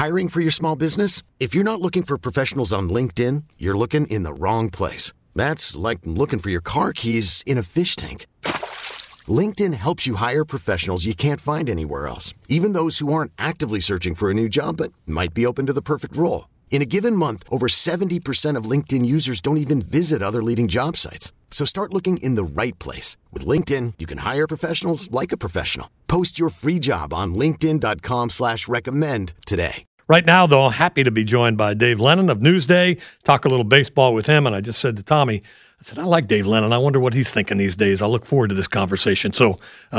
Hiring for your small business? If you're not looking for professionals on LinkedIn, you're looking in the wrong place. That's like looking for your car keys in a fish tank. LinkedIn helps you hire professionals you can't find anywhere else, even those who aren't actively searching for a new job but might be open to the perfect role. In a given month, over 70% of LinkedIn users don't even visit other leading job sites. So start looking in the right place. With LinkedIn, you can hire professionals like a professional. Post your free job on linkedin.com/recommend today. Right now, though, happy to be joined by Dave Lennon of Newsday, talk a little baseball with him. And I just said to Tommy, I said, I like Dave Lennon. I wonder what he's thinking these days. I look forward to this conversation. So,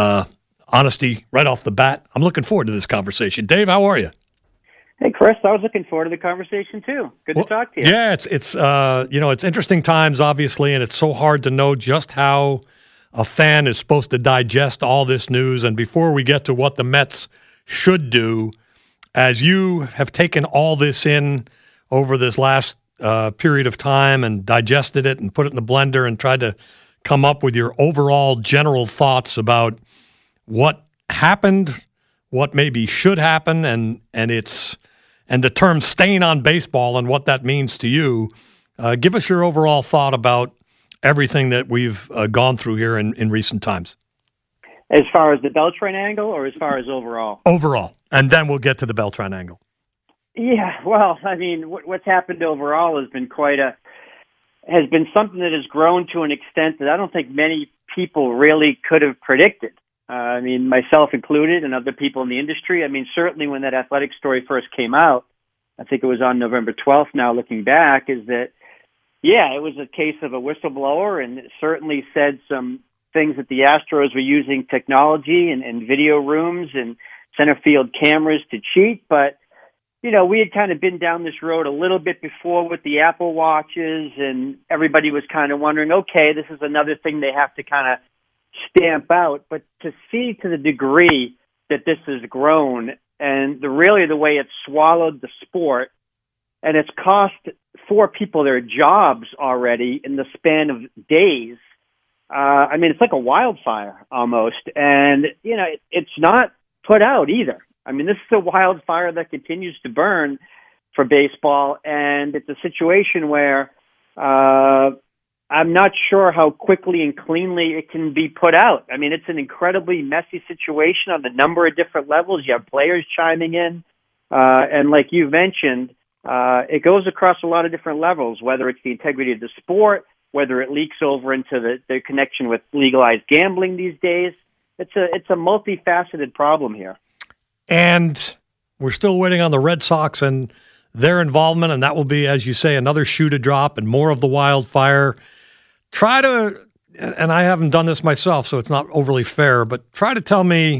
honesty right off the bat, I'm looking forward to this conversation. Dave, how are you? Hey, Chris, I was looking forward to the conversation, too. Good to talk to you. Yeah, it's interesting times, obviously, and it's so hard to know just how a fan is supposed to digest all this news. And before we get to what the Mets should do, as you have taken all this in over this last period of time and digested it and put it in the blender and tried to come up with your overall general thoughts about what happened, what maybe should happen, and the term stain on baseball and what that means to you. Give us your overall thought about everything that we've gone through here in recent times. As far as the Beltran angle or as far as overall? Overall. And then we'll get to the Beltran angle. Yeah, well, I mean, what's happened overall has been something that has grown to an extent that I don't think many people really could have predicted. I mean, myself included and other people in the industry. I mean, certainly when that Athletic story first came out, I think it was on November 12th now looking back, is that, yeah, it was a case of a whistleblower, and it certainly said some things that the Astros were using technology and video rooms and center field cameras to cheat. But, you know, we had kind of been down this road a little bit before with the Apple Watches, and everybody was kind of wondering, okay, this is another thing they have to kind of stamp out. But to see to the degree that this has grown and really the way it's swallowed the sport, and it's cost 4 people their jobs already in the span of days. I mean, it's like a wildfire almost. And, you know, it's not put out either. I mean, this is a wildfire that continues to burn for baseball, and it's a situation where I'm not sure how quickly and cleanly it can be put out. I mean, it's an incredibly messy situation on a number of different levels. You have players chiming in, and like you mentioned, it goes across a lot of different levels, whether it's the integrity of the sport, whether it leaks over into the connection with legalized gambling these days. It's a multifaceted problem here. And we're still waiting on the Red Sox and their involvement, and that will be, as you say, another shoe to drop and more of the wildfire. Try to, and I haven't done this myself, so it's not overly fair, but try to tell me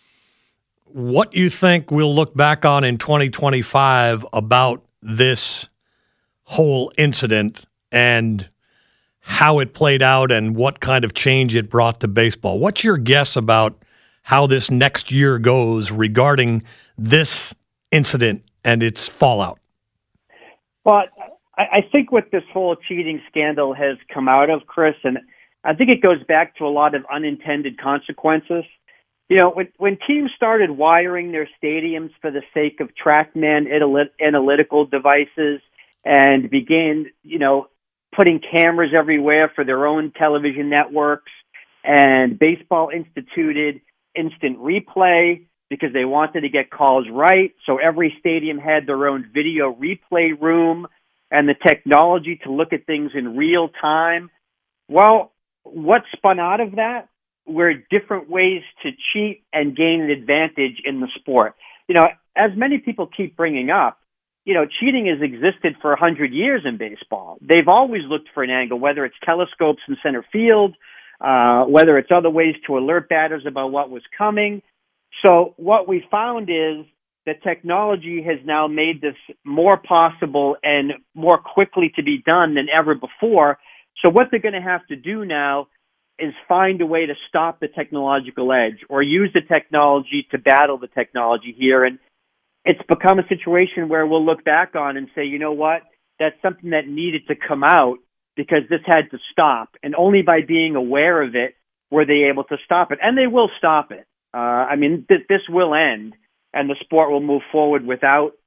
what you think we'll look back on in 2025 about this whole incident and how it played out and what kind of change it brought to baseball. What's your guess about how this next year goes regarding this incident and its fallout? Well, I think what this whole cheating scandal has come out of, Chris, and I think it goes back to a lot of unintended consequences. You know, when teams started wiring their stadiums for the sake of TrackMan analytical devices and began, you know, putting cameras everywhere for their own television networks, and baseball instituted instant replay because they wanted to get calls right. So every stadium had their own video replay room and the technology to look at things in real time. Well, what spun out of that were different ways to cheat and gain an advantage in the sport. You know, as many people keep bringing up, you know, cheating has existed for 100 years in baseball. They've always looked for an angle, whether it's telescopes in center field, whether it's other ways to alert batters about what was coming. So what we found is that technology has now made this more possible and more quickly to be done than ever before. So what they're going to have to do now is find a way to stop the technological edge or use the technology to battle the technology here. And it's become a situation where we'll look back on and say, you know what, that's something that needed to come out because this had to stop. And only by being aware of it were they able to stop it. And they will stop it. I mean, this will end, and the sport will move forward without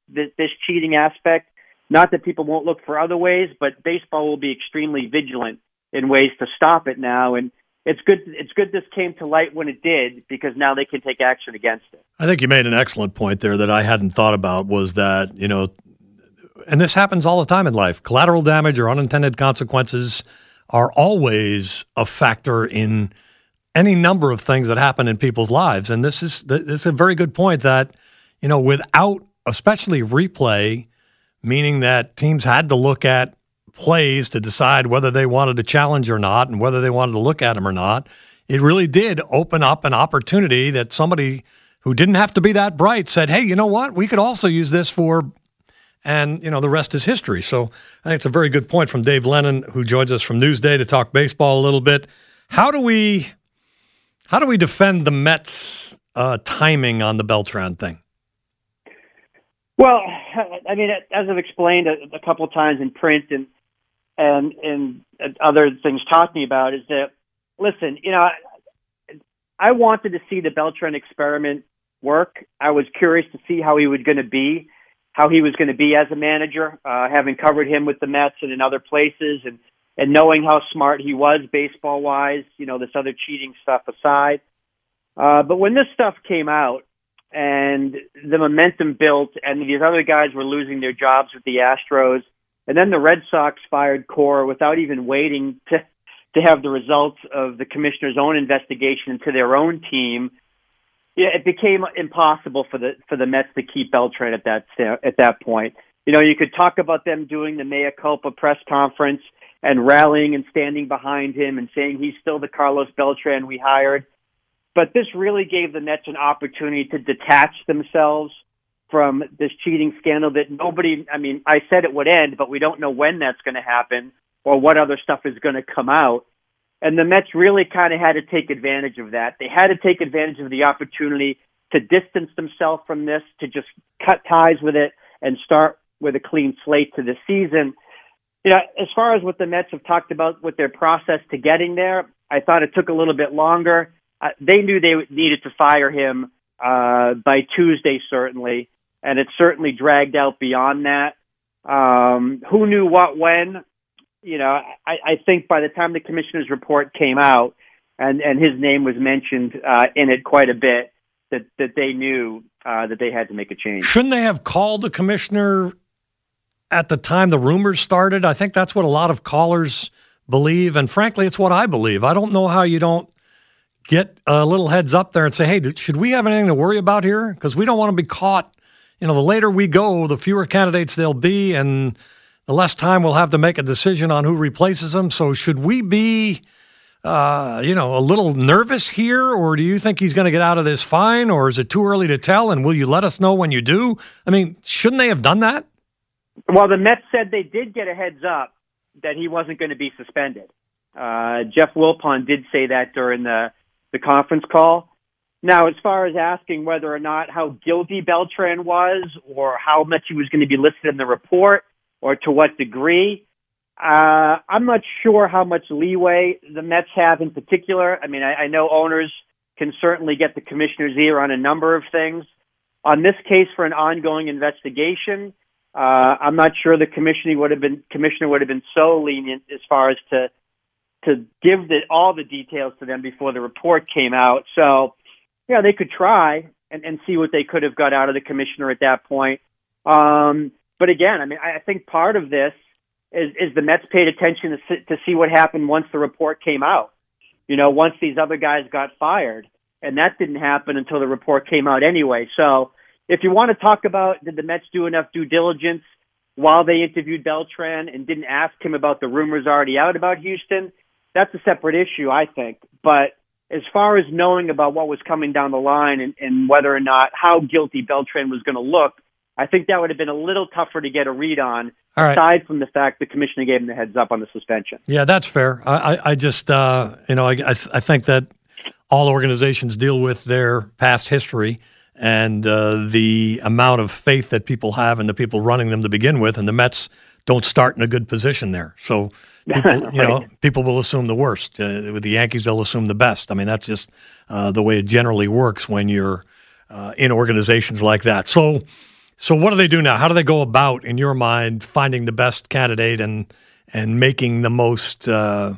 this cheating aspect. Not that people won't look for other ways, but baseball will be extremely vigilant in ways to stop it now. And it's good this came to light when it did, because now they can take action against it. I think you made an excellent point there that I hadn't thought about, was that, and this happens all the time in life, collateral damage or unintended consequences are always a factor in any number of things that happen in people's lives. And this is a very good point that, without especially replay, meaning that teams had to look at plays to decide whether they wanted to challenge or not and whether they wanted to look at them or not, it really did open up an opportunity that somebody who didn't have to be that bright said, hey, you know what, we could also use this for, and, the rest is history. So I think it's a very good point from Dave Lennon, who joins us from Newsday to talk baseball a little bit. How do we defend the Mets' timing on the Beltran thing? Well, I mean, as I've explained a couple of times in print and other things talking about, is that, listen, I wanted to see the Beltran experiment work. I was curious to see how he was going to be as a manager, having covered him with the Mets and in other places, and knowing how smart he was baseball-wise, this other cheating stuff aside. But when this stuff came out and the momentum built and these other guys were losing their jobs with the Astros, and then the Red Sox fired Cora without even waiting to have the results of the commissioner's own investigation into their own team, it became impossible for the Mets to keep Beltran at that point. You could talk about them doing the mea culpa press conference and rallying and standing behind him and saying he's still the Carlos Beltran we hired. But this really gave the Mets an opportunity to detach themselves from this cheating scandal that I said it would end, but we don't know when that's going to happen or what other stuff is going to come out. And the Mets really kind of had to take advantage of that. They had to take advantage of the opportunity to distance themselves from this, to just cut ties with it and start with a clean slate to the season. As far as what the Mets have talked about with their process to getting there, I thought it took a little bit longer. They knew they needed to fire him by Tuesday, certainly, and it certainly dragged out beyond that. Who knew what when? I think by the time the commissioner's report came out and his name was mentioned in it quite a bit, that they knew that they had to make a change. Shouldn't they have called the commissioner at the time the rumors started? I think that's what a lot of callers believe, and frankly, it's what I believe. I don't know how you don't get a little heads up there and say, hey, should we have anything to worry about here? Because we don't want to be caught. The later we go, the fewer candidates there'll be, and the less time we'll have to make a decision on who replaces them. So should we be, a little nervous here, or do you think he's going to get out of this fine, or is it too early to tell, and will you let us know when you do? I mean, shouldn't they have done that? Well, the Mets said they did get a heads up that he wasn't going to be suspended. Jeff Wilpon did say that during the conference call. Now, as far as asking whether or not how guilty Beltran was or how much he was going to be listed in the report or to what degree, I'm not sure how much leeway the Mets have in particular. I mean, I know owners can certainly get the commissioner's ear on a number of things. On this case for an ongoing investigation, I'm not sure the commissioner would have been so lenient as far as to give all the details to them before the report came out. So, they could try and see what they could have got out of the commissioner at that point. But again, I think part of this is the Mets paid attention to see what happened once the report came out. Once these other guys got fired, and that didn't happen until the report came out anyway. So if you want to talk about did the Mets do enough due diligence while they interviewed Beltran and didn't ask him about the rumors already out about Houston, that's a separate issue, I think. But as far as knowing about what was coming down the line and whether or not how guilty Beltran was going to look, I think that would have been a little tougher to get a read on, aside from the fact the commissioner gave him the heads up on the suspension. Yeah, that's fair. I just, I think that all organizations deal with their past history and the amount of faith that people have in the people running them to begin with, and the Mets don't start in a good position there. So people, people will assume the worst. With the Yankees, they'll assume the best. I mean, that's just the way it generally works when you're in organizations like that. So So what do they do now? How do they go about, in your mind, finding the best candidate and making the most of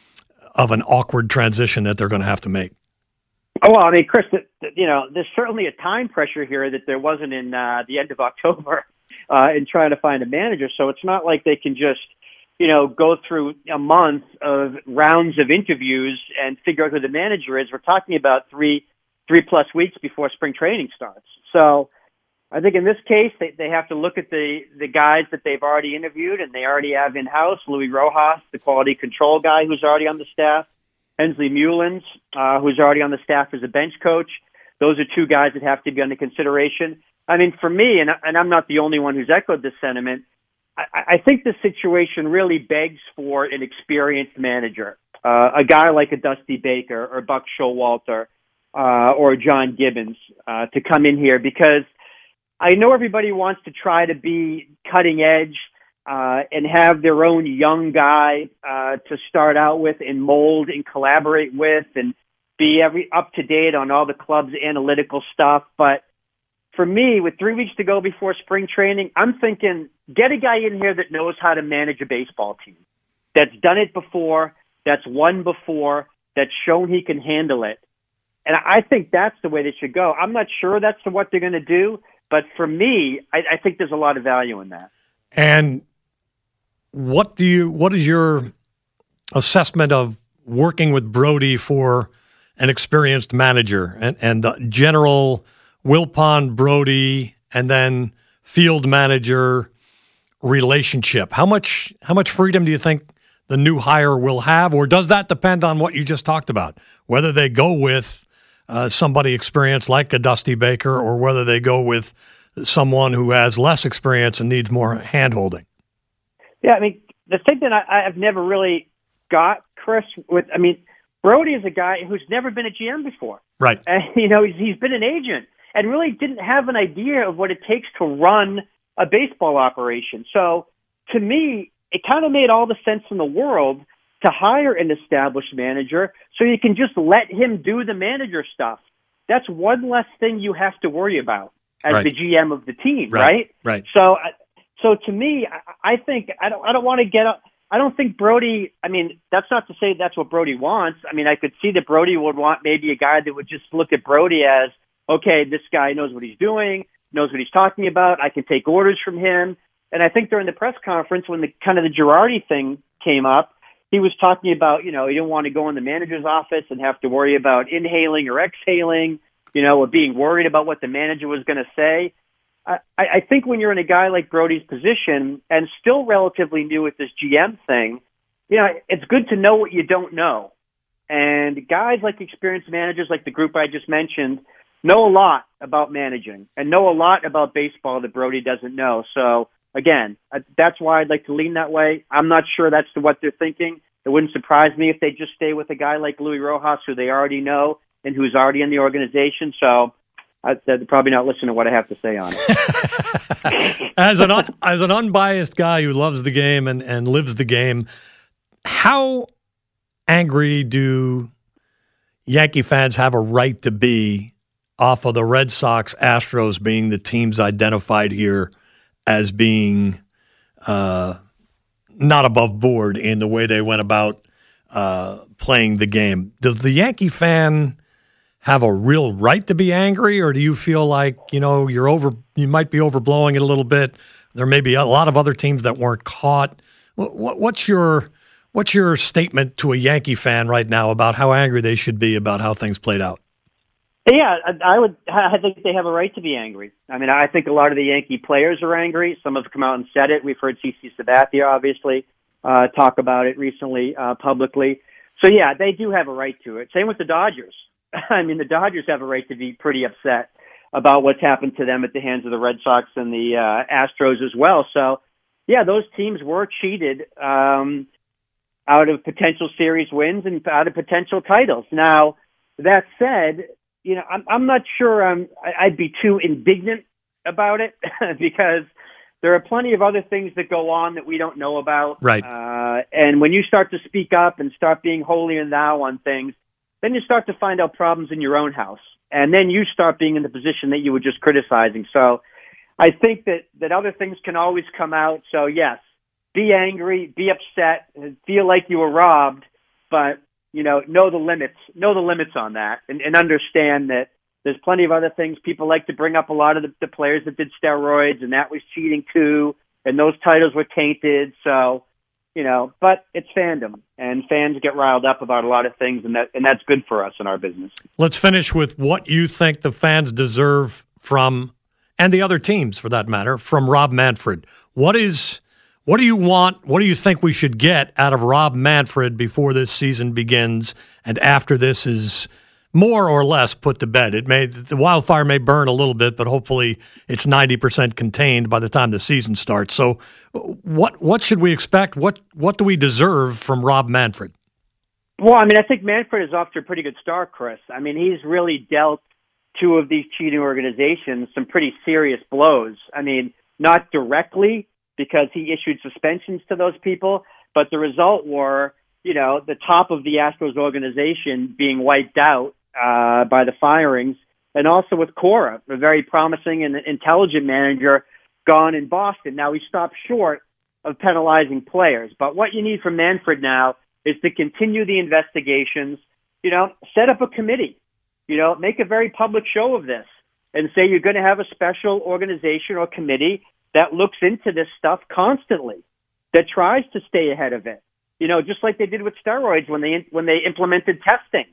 an awkward transition that they're going to have to make? Oh, well, I mean, Chris, there's certainly a time pressure here that there wasn't in the end of October in trying to find a manager. So it's not like they can just, go through a month of rounds of interviews and figure out who the manager is. We're talking about three plus weeks before spring training starts. So I think in this case, they have to look at the guys that they've already interviewed, and they already have in-house Louis Rojas, the quality control guy who's already on the staff, Hensley Mullins, who's already on the staff as a bench coach. Those are two guys that have to be under consideration. I mean, for me, and I'm not the only one who's echoed this sentiment, I think the situation really begs for an experienced manager, a guy like a Dusty Baker or Buck Showalter or John Gibbons to come in here, because I know everybody wants to try to be cutting edge and have their own young guy to start out with and mold and collaborate with and be up to date on all the club's analytical stuff. But for me, with 3 weeks to go before spring training, I'm thinking get a guy in here that knows how to manage a baseball team, that's done it before, that's won before, that's shown he can handle it. And I think that's the way they should go. I'm not sure that's what they're going to do, but for me, I think there's a lot of value in that. And what is your assessment of working with Brodie for an experienced manager and the general Wilpon, Brodie, and then field manager relationship? How much freedom do you think the new hire will have, or does that depend on what you just talked about? Whether they go with somebody experienced like a Dusty Baker, or whether they go with someone who has less experience and needs more hand-holding? Yeah, I mean, the thing that I've never really got, Chris, Brodie is a guy who's never been a GM before. Right. And, he's been an agent and really didn't have an idea of what it takes to run a baseball operation. So, to me, it kind of made all the sense in the world to hire an established manager so you can just let him do the manager stuff. That's one less thing you have to worry about as the GM of the team, right? Right. So to me, I think I don't want to get up. I don't think Brodie. I mean, that's not to say that's what Brodie wants. I mean, I could see that Brodie would want maybe a guy that would just look at Brodie as, okay, this guy knows what he's doing, knows what he's talking about. I can take orders from him. And I think during the press conference when the Girardi thing came up, he was talking about, you don't want to go in the manager's office and have to worry about inhaling or exhaling, or being worried about what the manager was going to say. I think when you're in a guy like Brodie's position and still relatively new with this GM thing, it's good to know what you don't know. And guys like experienced managers like the group I just mentioned know a lot about managing and know a lot about baseball that Brodie doesn't know. So, again, that's why I'd like to lean that way. I'm not sure that's what they're thinking. It wouldn't surprise me if they just stay with a guy like Louis Rojas, who they already know and who's already in the organization. So they're probably not listening to what I have to say on it. As an unbiased guy who loves the game and lives the game, how angry do Yankee fans have a right to be off of the Red Sox, Astros being the teams identified here as being not above board in the way they went about playing the game? Does the Yankee fan have a real right to be angry, or do you feel like you might be overblowing it a little bit? There may be a lot of other teams that weren't caught. What's your statement to a Yankee fan right now about how angry they should be about how things played out? Yeah, I think they have a right to be angry. I mean, I think a lot of the Yankee players are angry. Some have come out and said it. We've heard CC Sabathia, obviously, talk about it recently publicly. So, yeah, they do have a right to it. Same with the Dodgers. I mean, the Dodgers have a right to be pretty upset about what's happened to them at the hands of the Red Sox and the Astros as well. So, yeah, those teams were cheated out of potential series wins and out of potential titles. Now, that said, I'm not sure I'd be too indignant about it because there are plenty of other things that go on that we don't know about. Right. And when you start to speak up and start being holier than thou on things, then you start to find out problems in your own house. And then you start being in the position that you were just criticizing. So I think that other things can always come out. So yes, be angry, be upset, feel like you were robbed, but know the limits on that, and understand that there's plenty of other things. People like to bring up a lot of the players that did steroids, and that was cheating too, and those titles were tainted. So, but it's fandom, and fans get riled up about a lot of things, and that's good for us in our business. Let's finish with what you think the fans deserve from, and the other teams for that matter, from Rob Manfred. What do you want? What do you think we should get out of Rob Manfred before this season begins and after this is more or less put to bed? The wildfire may burn a little bit, but hopefully it's 90% contained by the time the season starts. So what should we expect? What do we deserve from Rob Manfred? Well, I think Manfred is off to a pretty good start, Chris. He's really dealt two of these cheating organizations some pretty serious blows. Not directly, because he issued suspensions to those people, but the result were, the top of the Astros organization being wiped out by the firings, and also with Cora, a very promising and intelligent manager, gone in Boston. Now, he stopped short of penalizing players, but what you need from Manfred now is to continue the investigations, set up a committee, make a very public show of this, and say you're going to have a special organization or committee that looks into this stuff constantly, that tries to stay ahead of it. Just like they did with steroids when they implemented testing.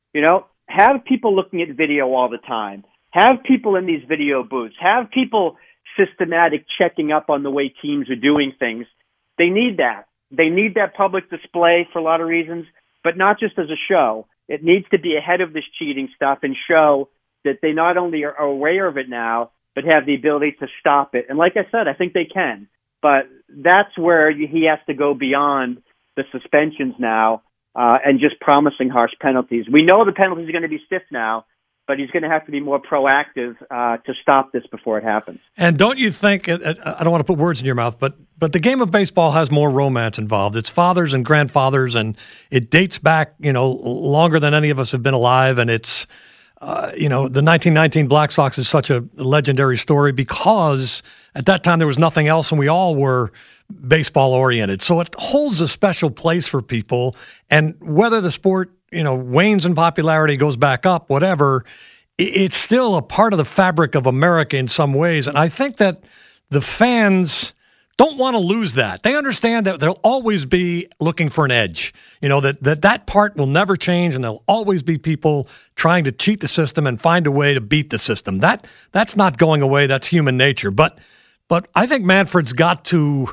Have people looking at video all the time. Have people in these video booths. Have people systematic checking up on the way teams are doing things. They need that. They need that public display for a lot of reasons, but not just as a show. It needs to be ahead of this cheating stuff and show that they not only are aware of it now, but have the ability to stop it. And like I said, I think they can. But that's where he has to go beyond the suspensions now and just promising harsh penalties. We know the penalties are going to be stiff now, but he's going to have to be more proactive to stop this before it happens. And don't you think, I don't want to put words in your mouth, but the game of baseball has more romance involved. It's fathers and grandfathers, and it dates back, longer than any of us have been alive, and it's the 1919 Black Sox is such a legendary story because at that time there was nothing else and we all were baseball oriented. So it holds a special place for people. And whether the sport, wanes in popularity, goes back up, whatever, it's still a part of the fabric of America in some ways. And I think that the fans don't want to lose that. They understand that they'll always be looking for an edge, that part will never change, and there'll always be people trying to cheat the system and find a way to beat the system. That's not going away. That's human nature. But I think Manfred's got to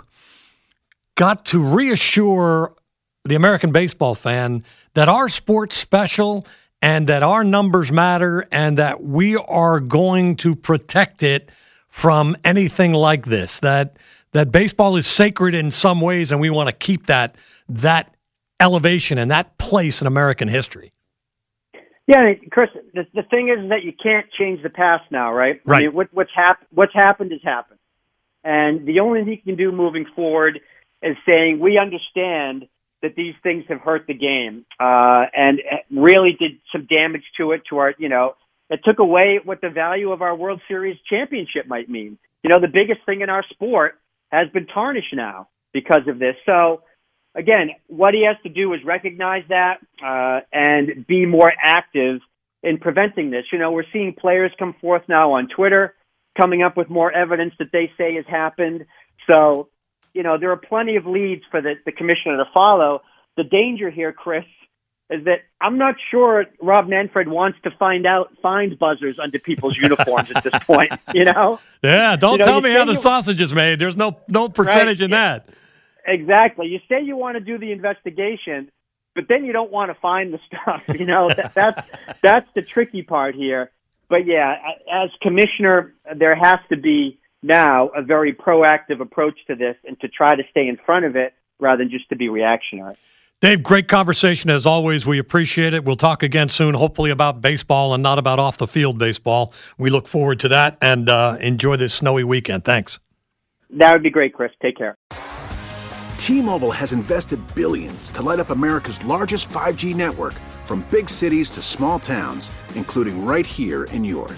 reassure the American baseball fan that our sport's special and that our numbers matter and that we are going to protect it from anything like this, that baseball is sacred in some ways, and we want to keep that elevation and that place in American history. Yeah, Chris, the thing is that you can't change the past now, right? Right. What's happened has happened. And the only thing you can do moving forward is saying we understand that these things have hurt the game and really did some damage to it, to our, it took away what the value of our World Series championship might mean. The biggest thing in our sport has been tarnished now because of this. So, again, what he has to do is recognize that and be more active in preventing this. We're seeing players come forth now on Twitter, coming up with more evidence that they say has happened. So, there are plenty of leads for the commissioner to follow. The danger here, Chris, is that I'm not sure Rob Manfred wants to find buzzers under people's uniforms at this point, Yeah, don't tell me how the sausage is made. There's no percentage in that. Exactly. You say you want to do the investigation, but then you don't want to find the stuff. That's the tricky part here. But yeah, as commissioner, there has to be now a very proactive approach to this and to try to stay in front of it rather than just to be reactionary. Dave, great conversation as always. We appreciate it. We'll talk again soon, hopefully about baseball and not about off-the-field baseball. We look forward to that and enjoy this snowy weekend. Thanks. That would be great, Chris. Take care. T-Mobile has invested billions to light up America's largest 5G network, from big cities to small towns, including right here in yours.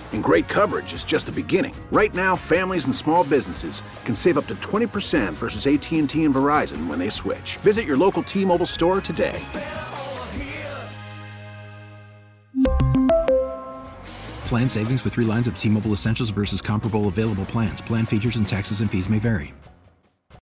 And great coverage is just the beginning. Right now, families and small businesses can save up to 20% versus AT&T and Verizon when they switch. Visit your local T-Mobile store today. Plan savings with 3 lines of T-Mobile Essentials versus comparable available plans. Plan features and taxes and fees may vary.